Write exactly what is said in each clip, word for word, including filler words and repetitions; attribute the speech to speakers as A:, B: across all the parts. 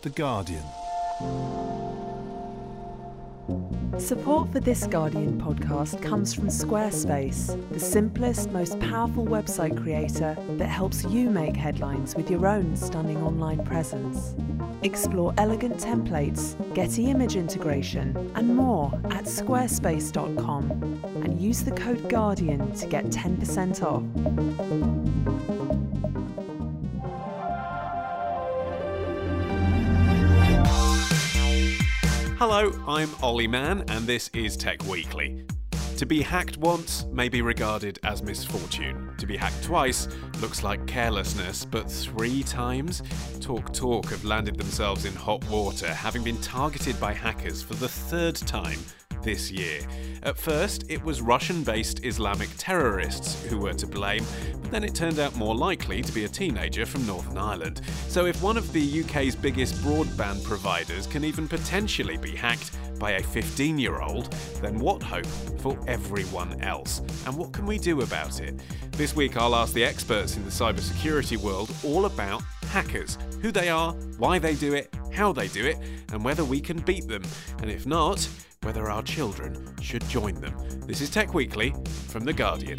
A: The Guardian.
B: Support for this Guardian podcast comes from Squarespace, the simplest, most powerful website creator that helps you make headlines with your own stunning online presence. Explore elegant templates, Getty image integration, and more at squarespace dot com and use the code GUARDIAN to get ten percent off.
C: Hello, I'm Ollie Mann, and this is Tech Weekly. To be hacked once may be regarded as misfortune. To be hacked twice looks like carelessness, but three times? TalkTalk have landed themselves in hot water, having been targeted by hackers for the third time this year. At first, it was Russian-based Islamic terrorists who were to blame, but then it turned out more likely to be a teenager from Northern Ireland. So if one of the U K's biggest broadband providers can even potentially be hacked by a fifteen-year-old, then what hope for everyone else? And what can we do about it? This week I'll ask the experts in the cybersecurity world all about hackers, who they are, why they do it, how they do it, and whether we can beat them. And if not, whether our children should join them. This is Tech Weekly from The Guardian.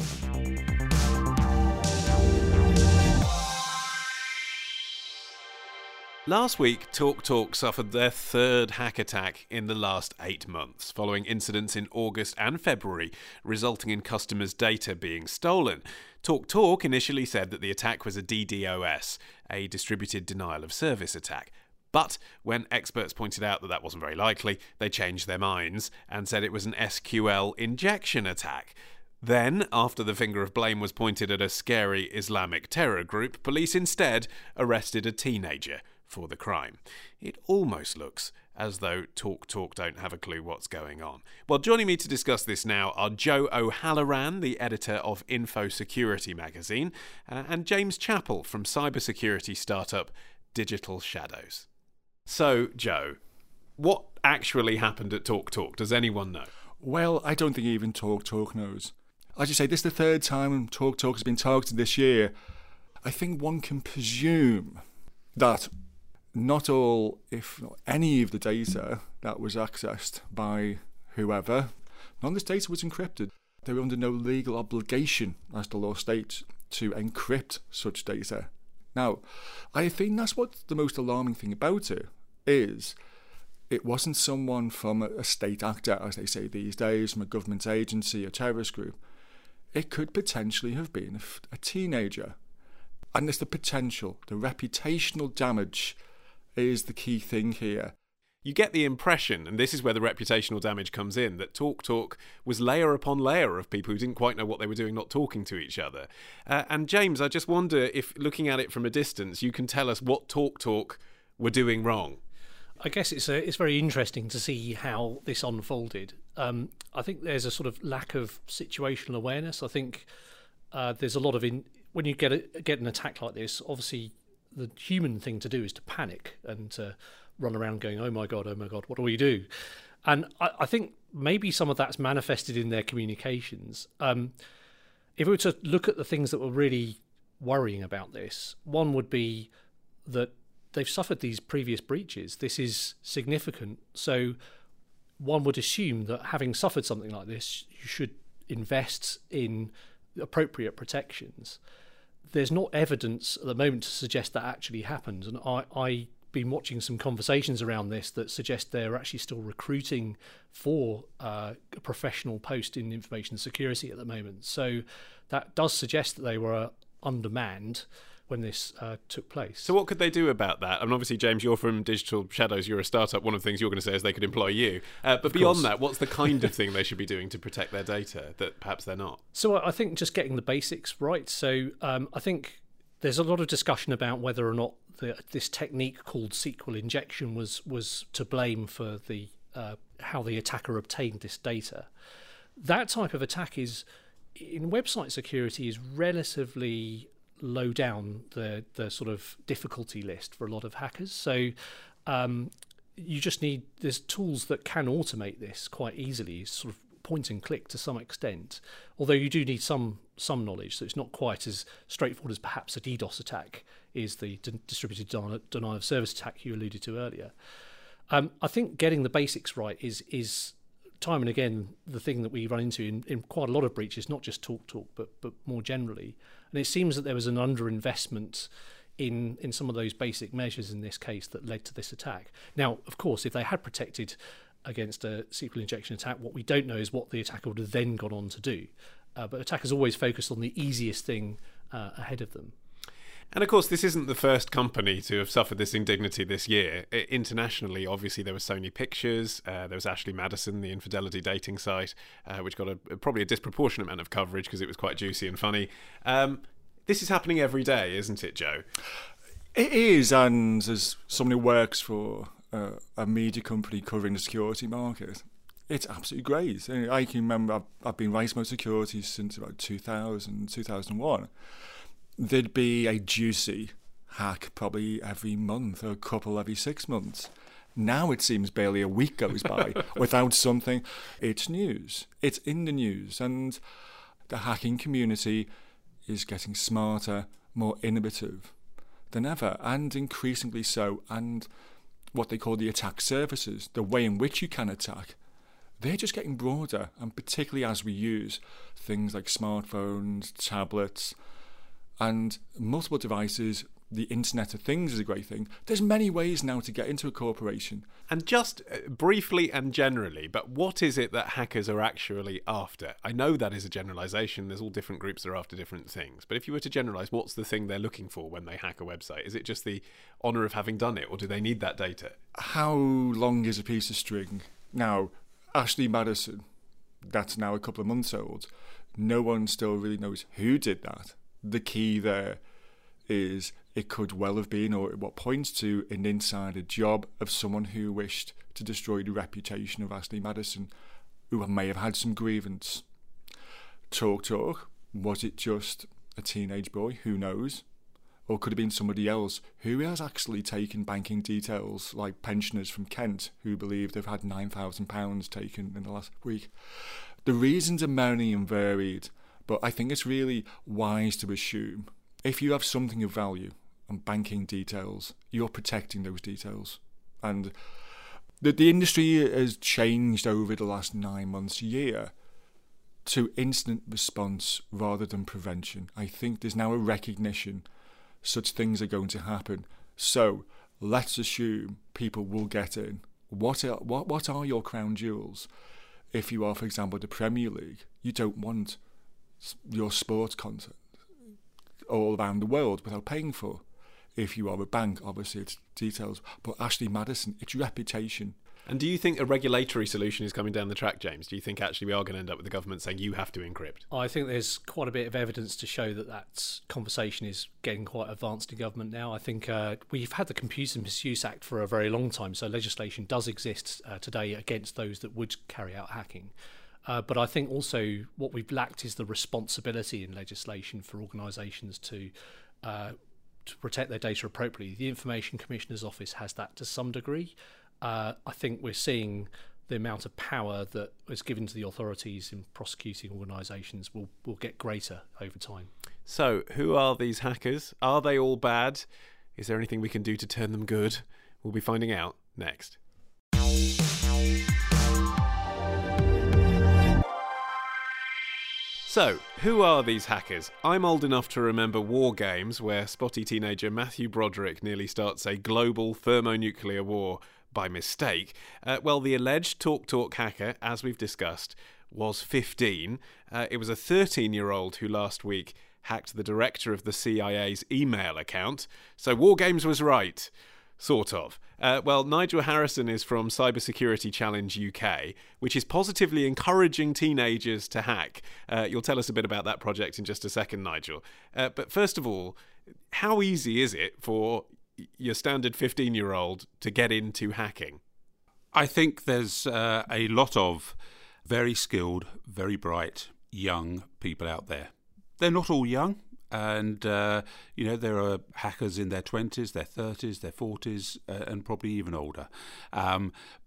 C: Last week, TalkTalk suffered their third hack attack in the last eight months, following incidents in August and February, resulting in customers' data being stolen. TalkTalk initially said that the attack was a D DoS, a distributed denial of service attack. But when experts pointed out that that wasn't very likely, they changed their minds and said it was an S Q L injection attack. Then, after the finger of blame was pointed at a scary Islamic terror group, police instead arrested a teenager for the crime. It almost looks as though TalkTalk don't have a clue what's going on. Well, joining me to discuss this now are Joe O'Halloran, the editor of Info Security magazine, uh, and James Chappell from cybersecurity startup Digital Shadows. So, Joe, what actually happened at TalkTalk? Does anyone know?
D: Well, I don't think even TalkTalk knows. As you say, this is the third time TalkTalk has been targeted this year. I think one can presume that not all, if not any of the data that was accessed by whoever, none of this data was encrypted. They were under no legal obligation, as the law states, to encrypt such data. Now, I think that's what's the most alarming thing about it, is it wasn't someone from a state actor, as they say these days, from a government agency, a terrorist group. It could potentially have been a teenager. And it's the potential, the reputational damage is the key thing here.
C: You get the impression, and this is where the reputational damage comes in, that TalkTalk was layer upon layer of people who didn't quite know what they were doing, not talking to each other. Uh, and James, I just wonder if, looking at it from a distance, you can tell us what TalkTalk were doing wrong.
E: I guess it's a, it's very interesting to see how this unfolded. Um, I think there's a sort of lack of situational awareness. I think uh, there's a lot of in when you get a, get an attack like this. Obviously, the human thing to do is to panic and to run around going, "Oh my god, oh my god, what do we do?" And I, I think maybe some of that's manifested in their communications. Um, if we were to look at the things that were really worrying about this, one would be that they've suffered these previous breaches. This is significant. So one would assume that having suffered something like this, you should invest in appropriate protections. There's not evidence at the moment to suggest that actually happened. And I, I've been watching some conversations around this that suggest they're actually still recruiting for uh, a professional post in information security at the moment. So that does suggest that they were undermanned when this uh, took place.
C: So what could they do about that? And obviously, James, you're from Digital Shadows, you're a startup. One of the things you're going to say is they could employ you. Uh, but
E: of
C: beyond
E: course.
C: that, what's the kind of thing they should be doing to protect their data that perhaps they're not?
E: So I think just getting the basics right. So um, I think there's a lot of discussion about whether or not the, this technique called S Q L injection was, was to blame for the uh, how the attacker obtained this data. That type of attack is, in website security, is relatively low down the the sort of difficulty list for a lot of hackers. So um, you just need, there's tools that can automate this quite easily, sort of point and click to some extent, although you do need some some knowledge, so it's not quite as straightforward as perhaps a DDoS attack is, the d- distributed denial, denial of service attack you alluded to earlier. Um, I think getting the basics right is is time and again the thing that we run into in, in quite a lot of breaches, not just TalkTalk, but but more generally. And it seems that there was an underinvestment in in some of those basic measures in this case that led to this attack. Now, of course, if they had protected against a S Q L injection attack, what we don't know is what the attacker would have then gone on to do. Uh, but attackers always focus on the easiest thing uh, ahead of them.
C: And of course, this isn't the first company to have suffered this indignity this year. I- internationally, obviously, there was Sony Pictures, uh, there was Ashley Madison, the infidelity dating site, uh, which got a, probably a disproportionate amount of coverage because it was quite juicy and funny. Um, this is happening every day, isn't it, Joe?
D: It is, and as someone who works for uh, a media company covering the security market, it's absolutely great. I can remember I've, I've been writing about security since about two thousand, two thousand one. There'd be a juicy hack probably every month or a couple every six months. Now it seems barely a week goes by without something. It's news. It's in the news. And the hacking community is getting smarter, more innovative than ever, and increasingly so. And what they call the attack surfaces, the way in which you can attack, they're just getting broader. And particularly as we use things like smartphones, tablets, and multiple devices, the Internet of Things is a great thing. There's many ways now to get into a corporation.
C: And just uh, briefly and generally, but what is it that hackers are actually after? I know that is a generalisation. There's all different groups that are after different things. But if you were to generalise, what's the thing they're looking for when they hack a website? Is it just the honour of having done it, or do they need that data?
D: How long is a piece of string? Now, Ashley Madison, that's now a couple of months old. No one still really knows who did that. The key there is it could well have been, or what points to, an insider job of someone who wished to destroy the reputation of Ashley Madison, who may have had some grievance. TalkTalk, was it just a teenage boy? Who knows? Or could have been somebody else who has actually taken banking details, like pensioners from Kent who believe they've had nine thousand pounds taken in the last week. The reasons are many and varied, but I think it's really wise to assume if you have something of value and banking details, you're protecting those details. And the, the industry has changed over the last nine months, year, to instant response rather than prevention. I think there's now a recognition such things are going to happen. So let's assume people will get in. What are, what, what are your crown jewels? If you are, for example, the Premier League, you don't want your sports content all around the world without paying for. If you are a bank, obviously it's details. But Ashley Madison, it's reputation.
C: And do you think a regulatory solution is coming down the track, James? Do you think actually we are going to end up with the government saying you have to encrypt?
E: I think there's quite a bit of evidence to show that that conversation is getting quite advanced in government now. I think uh, we've had the Computer Misuse Act for a very long time, so legislation does exist uh, today against those that would carry out hacking. Uh, but I think also what we've lacked is the responsibility in legislation for organisations to uh, to protect their data appropriately. The Information Commissioner's Office has that to some degree. Uh, I think we're seeing the amount of power that is given to the authorities in prosecuting organisations will, will get greater over time.
C: So, who are these hackers? Are they all bad? Is there anything we can do to turn them good? We'll be finding out next. So, who are these hackers? I'm old enough to remember War Games, where spotty teenager Matthew Broderick nearly starts a global thermonuclear war by mistake. Uh, well, the alleged TalkTalk hacker, as we've discussed, was fifteen. Uh, it was a thirteen-year-old who last week hacked the director of the C I A's email account. So War Games was right. Sort of. Uh, well, Nigel Harrison is from Cybersecurity Challenge U K, which is positively encouraging teenagers to hack. Uh, you'll tell us a bit about that project in just a second, Nigel. Uh, but first of all, how easy is it for your standard fifteen-year-old to get into hacking?
A: I think there's uh, a lot of very skilled, very bright, young people out there. They're not all young. And, uh, you know, there are hackers in their twenties, their thirties, their forties, uh, and probably even older. Um,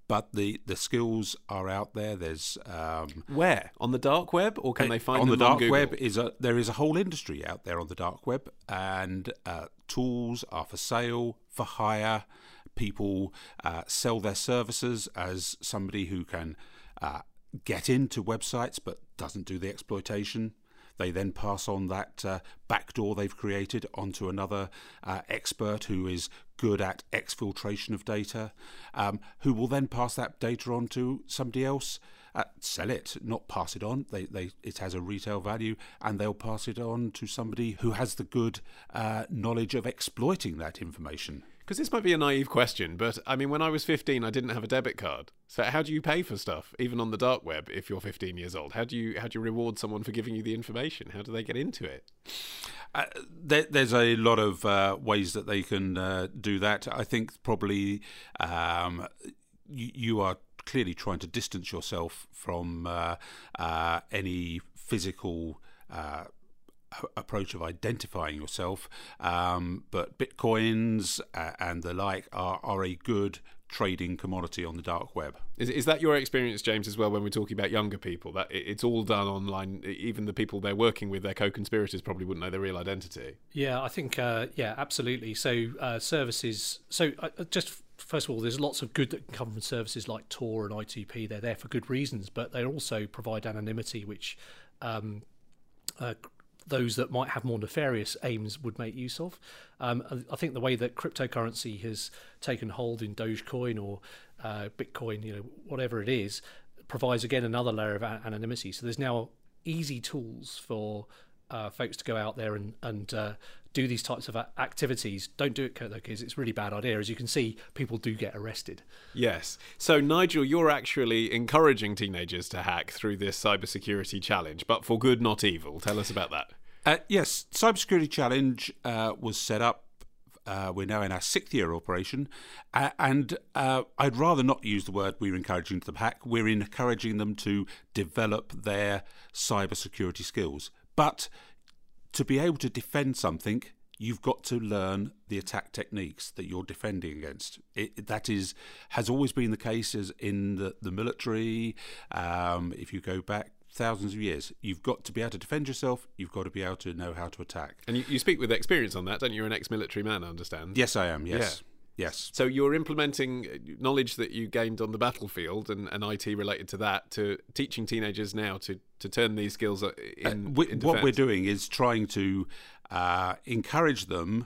A: but the, the skills are out there. There's um,
C: where on the dark web, or can they find
A: on
C: them
A: the dark
C: on Google?
A: web? Is a there is a whole industry out there on the dark web, and uh, tools are for sale, for hire. People uh, sell their services as somebody who can uh, get into websites but doesn't do the exploitation. They then pass on that uh, backdoor they've created onto another uh, expert who is good at exfiltration of data, um, who will then pass that data on to somebody else, uh, sell it, not pass it on. They, they, it has a retail value, and they'll pass it on to somebody who has the good uh, knowledge of exploiting that information.
C: Because this might be a naive question, but I mean, when I was fifteen, I didn't have a debit card. So how do you pay for stuff, even on the dark web, if you're fifteen years old? How do you how do you reward someone for giving you the information? How do they get into it?
A: Uh, there, there's a lot of uh, ways that they can uh, do that. I think probably um, you, you are clearly trying to distance yourself from uh, uh, any physical uh approach of identifying yourself, um, but bitcoins uh, and the like are, are a good trading commodity on the dark web.
C: Is, is that your experience, James, as well, when we're talking about younger people, that it, it's all done online? Even the people they're working with, their co-conspirators, probably wouldn't know their real identity?
E: Yeah, I think, uh, yeah, absolutely. So uh, services, so uh, just first of all, there's lots of good that can come from services like Tor and I T P. They're there for good reasons, but they also provide anonymity, which um, uh, those that might have more nefarious aims would make use of. Um, I think the way that cryptocurrency has taken hold in Dogecoin or uh, Bitcoin, you know, whatever it is, provides again another layer of anonymity. So there's now easy tools for uh, folks to go out there and and uh, do these types of activities. Don't do it, though, because it's a really bad idea. As you can see, people do get arrested.
C: Yes. So, Nigel, you're actually encouraging teenagers to hack through this cybersecurity challenge, but for good, not evil. Tell us about that.
A: Uh, yes, Cybersecurity Challenge uh, was set up. Uh, we're now in our sixth year operation, uh, and uh, I'd rather not use the word we're encouraging them to hack. We're encouraging them to develop their cybersecurity skills. But to be able to defend something, you've got to learn the attack techniques that you're defending against. It, that is has always been the case as in the, the military. Um, if you go back thousands of years, you've got to be able to defend yourself. You've got to be able to know how to attack.
C: And you, you speak with experience on that, don't you? You're an ex-military man, I understand.
A: Yes, I am. Yes. Yeah. Yes.
C: So you're implementing knowledge that you gained on the battlefield and, and I T related to that to teaching teenagers now to, to turn these skills in,
A: uh, we,
C: in
A: What we're doing is trying to uh, encourage them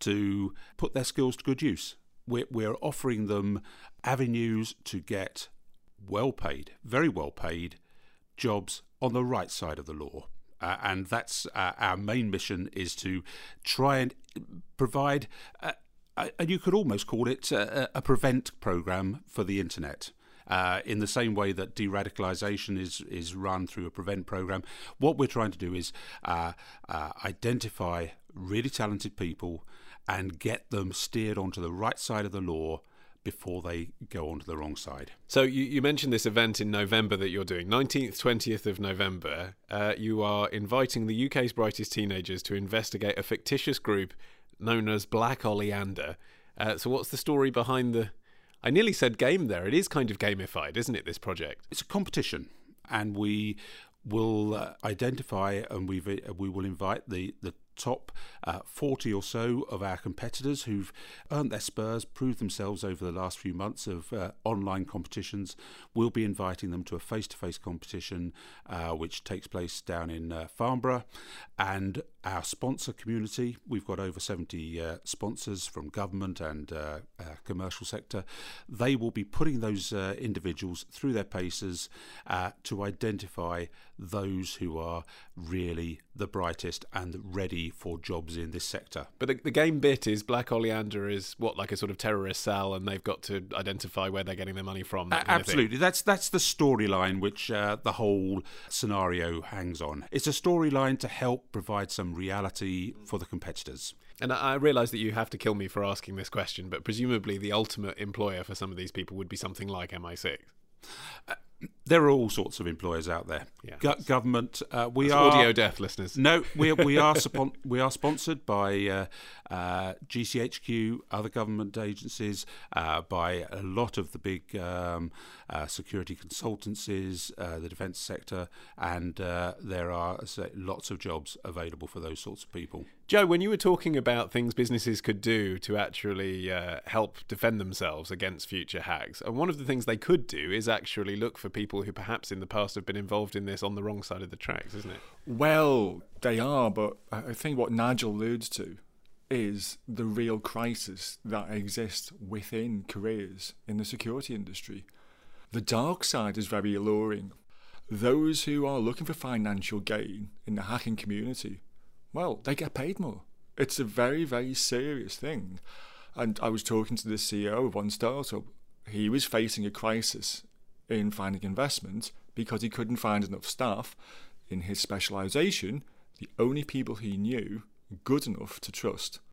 A: to put their skills to good use. We're, we're offering them avenues to get well paid, very well paid jobs on the right side of the law. Uh, and that's uh, our main mission, is to try and provide... Uh, and you could almost call it a, a prevent program for the internet. Uh, in the same way that de-radicalization is, is run through a prevent program, what we're trying to do is uh, uh, identify really talented people and get them steered onto the right side of the law before they go onto the wrong side.
C: So you, you mentioned this event in November that you're doing, nineteenth, twentieth of November. Uh, you are inviting the U K's brightest teenagers to investigate a fictitious group known as Black Oleander. Uh, so what's the story behind the... I nearly said game there. It is kind of gamified, isn't it, this project?
A: It's a competition, and we will uh, identify and we've, uh, we will invite the, the top uh, forty or so of our competitors who've earned their spurs, proved themselves over the last few months of uh, online competitions. We'll be inviting them to a face-to-face competition uh, which takes place down in uh, Farnborough. And our sponsor community, we've got over seventy uh, sponsors from government and uh, uh, commercial sector. They will be putting those uh, individuals through their paces uh, to identify those who are really the brightest and ready for jobs in this sector.
C: But the, the game bit is Black Oleander is what, like a sort of terrorist cell, and they've got to identify where they're getting their money from. That
A: uh,
C: kind
A: absolutely.
C: Of thing.
A: That's that's the storyline which uh, the whole scenario hangs on. It's a storyline to help provide some reality for the competitors.
C: And I realise that you have to kill me for asking this question, but presumably the ultimate employer for some of these people would be something like M I six.
A: Uh, There are all sorts of employers out there.
C: Yeah.
A: Go- government. Uh, we
C: That's
A: are
C: audio deaf listeners.
A: No, we we are spon- we are sponsored by uh, uh, G C H Q, other government agencies, uh, by a lot of the big um, uh, security consultancies, uh, the defence sector, and uh, there are as I say, lots of jobs available for those sorts of people.
C: Joe, when you were talking about things businesses could do to actually uh, help defend themselves against future hacks, and one of the things they could do is actually look for people who perhaps in the past have been involved in this on the wrong side of the tracks, isn't it?
D: Well, they are, but I think what Nigel alludes to is the real crisis that exists within careers in the security industry. The dark side is very alluring. Those who are looking for financial gain in the hacking community, well, they get paid more. It's a very, very serious thing. And I was talking to the C E O of one startup. He was facing a crisis in finding investment because he couldn't find enough staff in his specialisation. The only people he knew good enough to trust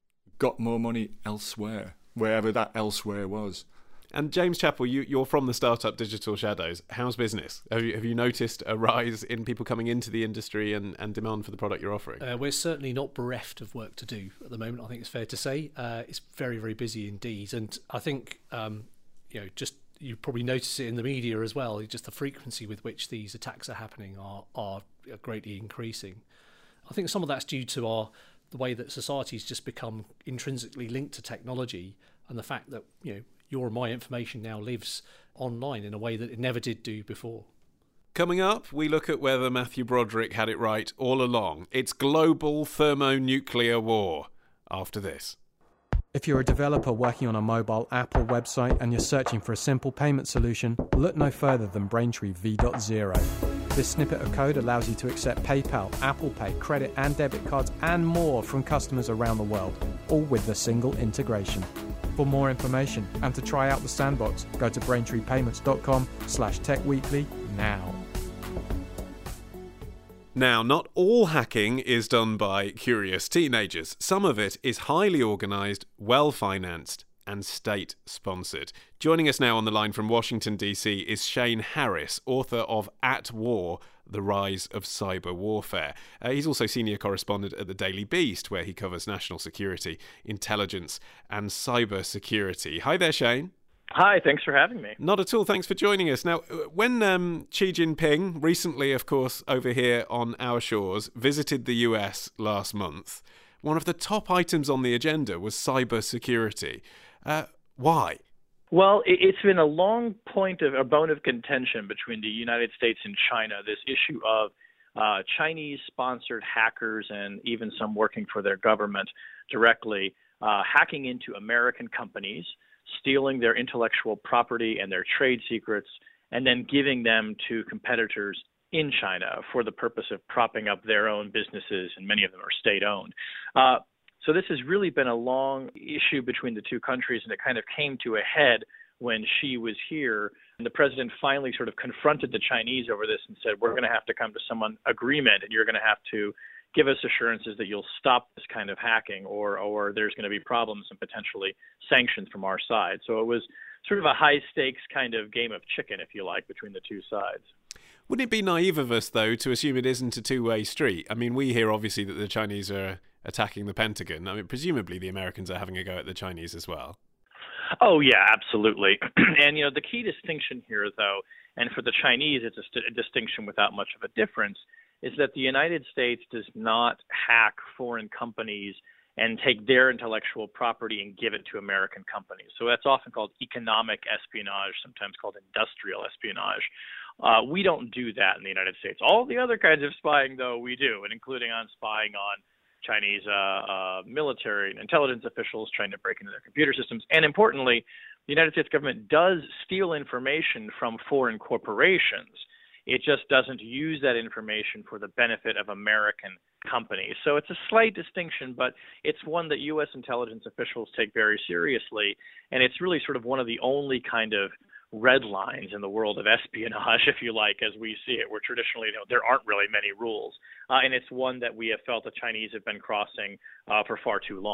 D: got more money elsewhere, wherever that elsewhere was.
C: And James Chappell, you, you're from the startup Digital Shadows. How's business? Have you, have you noticed a rise in people coming into the industry and, and demand for the product you're offering?
E: Uh, we're certainly not bereft of work to do at the moment, I think it's fair to say. Uh, it's very, very busy indeed. And I think, um, you know, just you probably notice it in the media as well, just the frequency with which these attacks are happening are, are greatly increasing. I think some of that's due to our the way that society's just become intrinsically linked to technology, and the fact that, you know, your and my information now lives online in a way that it never did do before.
C: Coming up, we look at whether Matthew Broderick had it right all along. It's global thermonuclear war. After this.
F: If you're a developer working on a mobile app or website and you're searching for a simple payment solution, look no further than Braintree V zero. This snippet of code allows you to accept PayPal, Apple Pay, credit and debit cards and more from customers around the world, all with a single integration. For more information and to try out the sandbox, go to braintreepayments.com slash techweekly now.
C: Now, not all hacking is done by curious teenagers. Some of it is highly organised, well-financed and state-sponsored. Joining us now on the line from Washington, D C is Shane Harris, author of At War, The Rise of Cyber Warfare. Uh, he's also senior correspondent at the Daily Beast, where he covers national security, intelligence and cyber security. Hi there, Shane.
G: Hi, thanks for having me.
C: Not at all. Thanks for joining us. Now, when um, Xi Jinping, recently, of course, over here on our shores, visited the U S last month, one of the top items on the agenda was cyber security. Uh, why?
G: Well, it's been a long point of a bone of contention between the United States and China, this issue of uh, Chinese-sponsored hackers and even some working for their government directly uh, hacking into American companies, stealing their intellectual property and their trade secrets, and then giving them to competitors in China for the purpose of propping up their own businesses, and many of them are state-owned. Uh, so this has really been a long issue between the two countries, and it kind of came to a head when Xi was here. And the president finally sort of confronted the Chinese over this and said, we're going to have to come to some agreement, and you're going to have to give us assurances that you'll stop this kind of hacking, or or there's going to be problems and potentially sanctions from our side. So it was sort of a high-stakes kind of game of chicken, if you like, between the two sides.
C: Wouldn't it be naive of us, though, to assume it isn't a two-way street? I mean, we hear, obviously, that the Chinese are attacking the Pentagon. I mean, presumably the Americans are having a go at the Chinese as well.
G: Oh, yeah, absolutely. And, you know, the key distinction here, though, and for the Chinese it's a, st- a distinction without much of a difference, is that the United States does not hack foreign companies and take their intellectual property and give it to American companies. So that's often called economic espionage, sometimes called industrial espionage. Uh, we don't do that in the United States. All the other kinds of spying, though, we do, and including on spying on Chinese uh, uh, military and intelligence officials trying to break into their computer systems. And importantly, the United States government does steal information from foreign corporations. It just doesn't use that information for the benefit of American companies. So it's a slight distinction, but it's one that U S intelligence officials take very seriously. And it's really sort of one of the only kind of red lines in the world of espionage, if you like, as we see it, where traditionally, you know, there aren't really many rules. Uh, and it's one that we have felt the Chinese have been crossing uh, for far too long.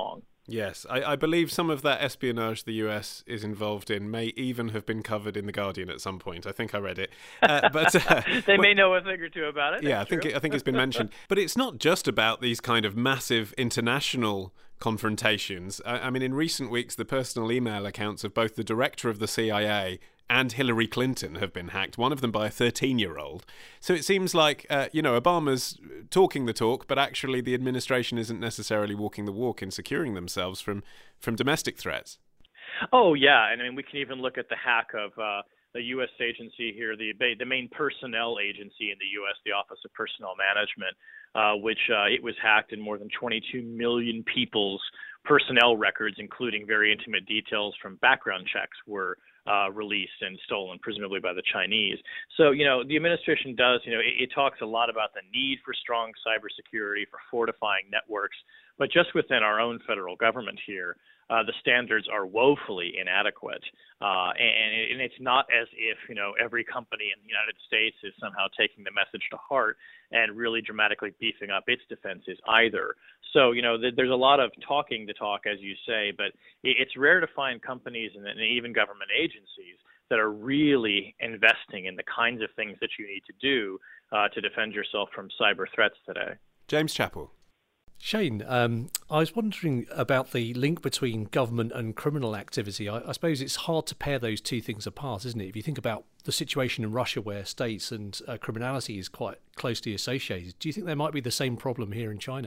C: Yes, I, I believe some of that espionage the U S is involved in may even have been covered in The Guardian at some point. I think I read it. Uh, but uh,
G: They may know a thing or two about it.
C: Yeah, I think, it, I think it's been mentioned. But it's not just about these kind of massive international confrontations. I, I mean, in recent weeks, the personal email accounts of both the director of the C I A and Hillary Clinton have been hacked, one of them by a thirteen-year-old. So it seems like, uh, you know, Obama's talking the talk, but actually the administration isn't necessarily walking the walk in securing themselves from, from domestic threats.
G: Oh, yeah. And I mean, we can even look at the hack of uh, the U S agency here, the, the main personnel agency in the U S, the Office of Personnel Management, uh, which uh, it was hacked and more than twenty-two million people's personnel records, including very intimate details from background checks, were Uh, released and stolen, presumably by the Chinese. So, you know, the administration does, you know, it, it talks a lot about the need for strong cybersecurity, for fortifying networks, but just within our own federal government here, uh, the standards are woefully inadequate. Uh, and, and it's not as if, you know, every company in the United States is somehow taking the message to heart and really dramatically beefing up its defenses either. So, you know, th- there's a lot of talking the talk, as you say, but it- it's rare to find companies and, and even government agencies that are really investing in the kinds of things that you need to do uh, to defend yourself from cyber threats today.
C: James Chappell.
E: Shane, um, I was wondering about the link between government and criminal activity. I, I suppose it's hard to pair those two things apart, isn't it? If you think about the situation in Russia where states and uh, criminality is quite closely associated, do you think there might be the same problem here in China?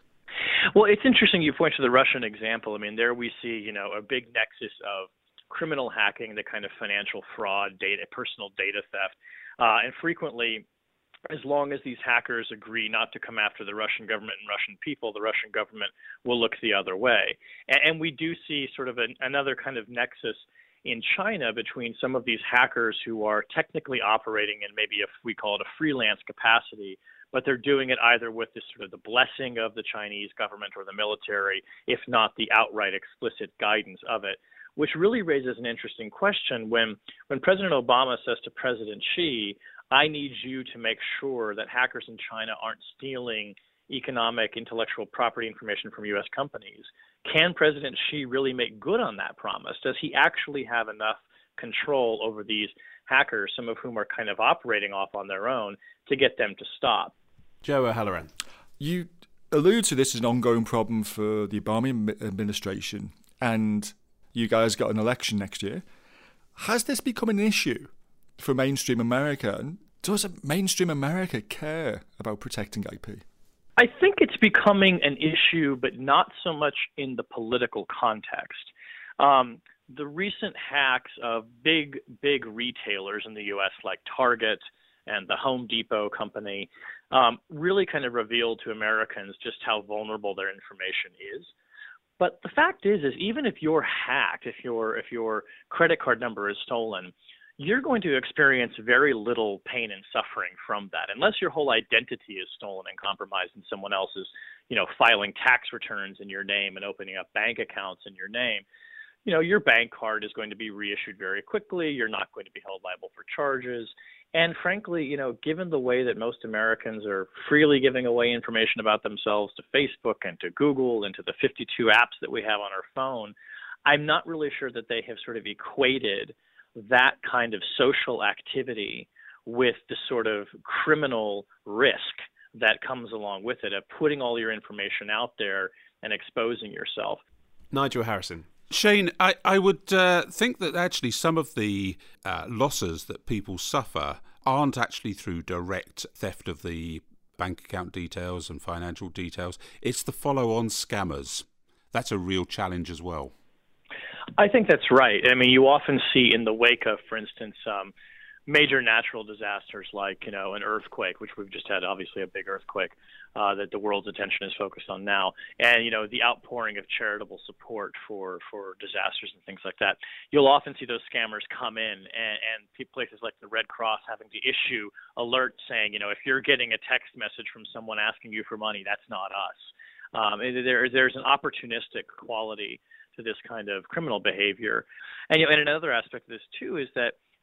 G: Well, it's interesting you point to the Russian example. I mean, there we see, you know, a big nexus of criminal hacking, the kind of financial fraud, data, personal data theft, uh, and frequently, as long as these hackers agree not to come after the Russian government and Russian people, the Russian government will look the other way. And, and we do see sort of an, another kind of nexus in China between some of these hackers who are technically operating in maybe if we call it a freelance capacity, but they're doing it either with this sort of the blessing of the Chinese government or the military, if not the outright explicit guidance of it, which really raises an interesting question when, when President Obama says to President Xi, I need you to make sure that hackers in China aren't stealing economic, intellectual property information from U S companies. Can President Xi really make good on that promise? Does he actually have enough control over these hackers, some of whom are kind of operating off on their own, to get them to stop?
C: Joe O'Halloran.
D: You allude to this as an ongoing problem for the Obama administration, and you guys got an election next year. Has this become an issue for mainstream America? And does mainstream America care about protecting I P?
G: I think it's becoming an issue, but not so much in the political context. Um, the recent hacks of big, big retailers in the U S like Target and the Home Depot company um, really kind of revealed to Americans just how vulnerable their information is. But the fact is, is even if you're hacked, if your if your credit card number is stolen, you're going to experience very little pain and suffering from that, unless your whole identity is stolen and compromised and someone else is, you know, filing tax returns in your name and opening up bank accounts in your name. You know, your bank card is going to be reissued very quickly. You're not going to be held liable for charges. And frankly, you know, given the way that most Americans are freely giving away information about themselves to Facebook and to Google and to the fifty-two apps that we have on our phone, I'm not really sure that they have sort of equated that kind of social activity with the sort of criminal risk that comes along with it of putting all your information out there and exposing yourself.
C: Nigel Harrison.
A: Shane, I, I would uh, think that actually some of the uh, losses that people suffer aren't actually through direct theft of the bank account details and financial details. It's the follow-on scammers. That's a real challenge as well.
G: I think that's right. I mean, you often see in the wake of, for instance, um, major natural disasters like, you know, an earthquake, which we've just had, obviously a big earthquake uh, that the world's attention is focused on now, and, you know, the outpouring of charitable support for, for disasters and things like that. You'll often see those scammers come in and, and places like the Red Cross having to issue alerts saying, you know, if you're getting a text message from someone asking you for money, that's not us. Um, there, there's an opportunistic quality to this kind of criminal behavior. And, you know, and another aspect of this, too, is that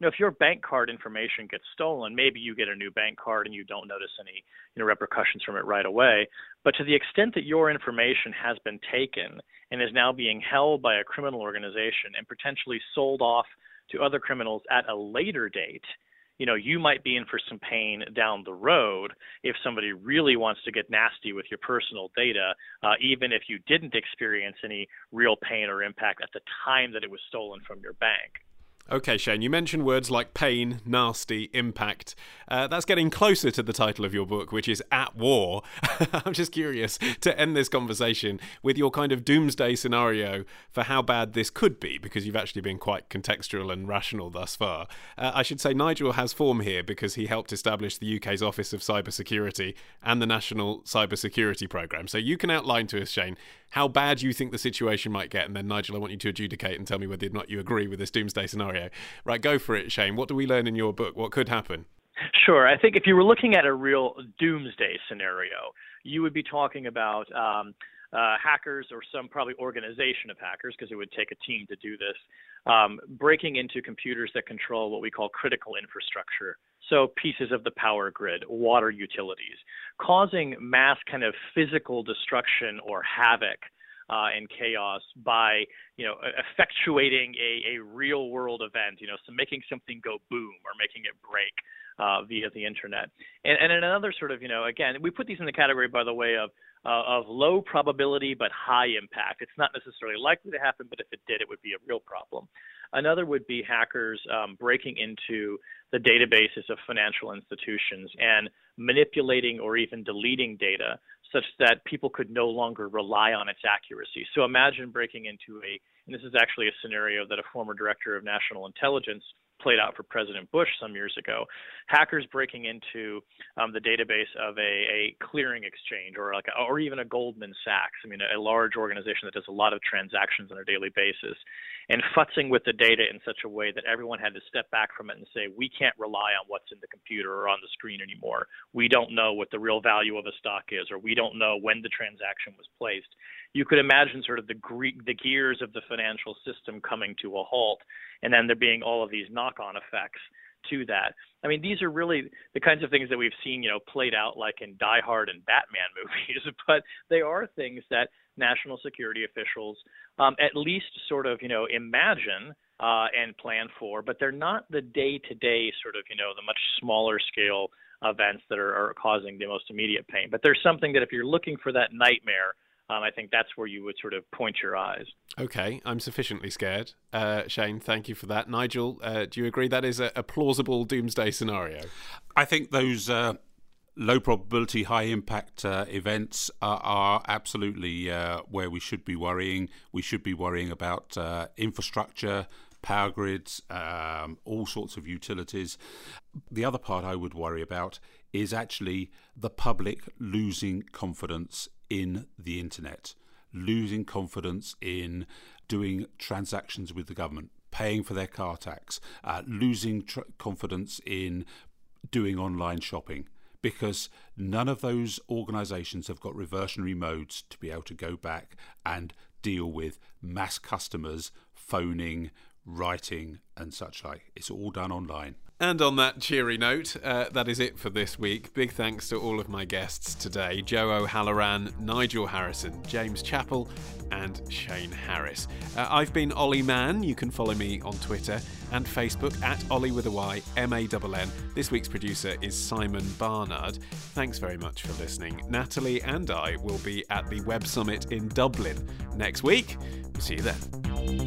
G: know, if your bank card information gets stolen, maybe you get a new bank card and you don't notice any, you know, repercussions from it right away. But to the extent that your information has been taken and is now being held by a criminal organization and potentially sold off to other criminals at a later date, you know, you might be in for some pain down the road if somebody really wants to get nasty with your personal data, uh, even if you didn't experience any real pain or impact at the time that it was stolen from your bank.
C: Okay, Shane, you mentioned words like pain, nasty, impact. Uh, that's getting closer to the title of your book, which is At War. I'm just curious to end this conversation with your kind of doomsday scenario for how bad this could be, because you've actually been quite contextual and rational thus far. Uh, I should say Nigel has form here because he helped establish the U K's Office of Cybersecurity and the National Cybersecurity Programme. So you can outline to us, Shane, how bad you think the situation might get, and then, Nigel, I want you to adjudicate and tell me whether or not you agree with this doomsday scenario. Right, go for it, Shane. What do we learn in your book? What could happen?
G: Sure. I think if you were looking at a real doomsday scenario, you would be talking about um, uh, hackers or some probably organization of hackers, because it would take a team to do this, um, breaking into computers that control what we call critical infrastructure. So pieces of the power grid, water utilities, causing mass kind of physical destruction or havoc uh, and chaos by, you know, effectuating a, a real world event, you know, so making something go boom or making it break uh, via the internet. And, and another sort of, you know, again, we put these in the category, by the way, of uh, of low probability but high impact. It's not necessarily likely to happen, but if it did, it would be a real problem. Another would be hackers um, breaking into the databases of financial institutions and manipulating or even deleting data such that people could no longer rely on its accuracy. So imagine breaking into a, and this is actually a scenario that a former director of national intelligence played out for President Bush some years ago, hackers breaking into um, the database of a, a clearing exchange or like a, or even a Goldman Sachs, I mean, a, a large organization that does a lot of transactions on a daily basis, and futzing with the data in such a way that everyone had to step back from it and say, we can't rely on what's in the computer or on the screen anymore. We don't know what the real value of a stock is, or we don't know when the transaction was placed. You could imagine sort of the, gre- the gears of the financial system coming to a halt, and then there being all of these knock-on effects to that. I mean, these are really the kinds of things that we've seen, you know, played out like in Die Hard and Batman movies, but they are things that national security officials um, at least sort of, you know, imagine uh, and plan for, but they're not the day-to-day sort of, you know, the much smaller scale events that are, are causing the most immediate pain. But there's something that if you're looking for that nightmare, Um, I think that's where you would sort of point your eyes.
C: Okay, I'm sufficiently scared. Uh, Shane, thank you for that. Nigel, uh, do you agree that is a, a plausible doomsday scenario?
A: I think those uh, low probability, high impact uh, events are, are absolutely uh, where we should be worrying. We should be worrying about uh, infrastructure, power grids, um, all sorts of utilities. The other part I would worry about is actually the public losing confidence in the internet, losing confidence in doing transactions with the government, paying for their car tax, uh, losing tr- confidence in doing online shopping, because none of those organisations have got reversionary modes to be able to go back and deal with mass customers phoning, writing and such like. It's all done online.
C: And on that cheery note, uh, that is it for this week. Big thanks to all of my guests today: Joe O'Halloran, Nigel Harrison, James Chappell and Shane Harris. Uh, I've been Ollie Mann. You can follow me on Twitter and Facebook at Ollie with a Y, M A N N. This week's producer is Simon Barnard. Thanks very much for listening. Natalie and I will be at the Web Summit in Dublin next week. We'll see you then.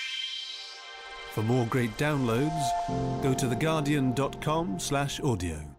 H: For more great downloads, go to theguardian dot com slash audio.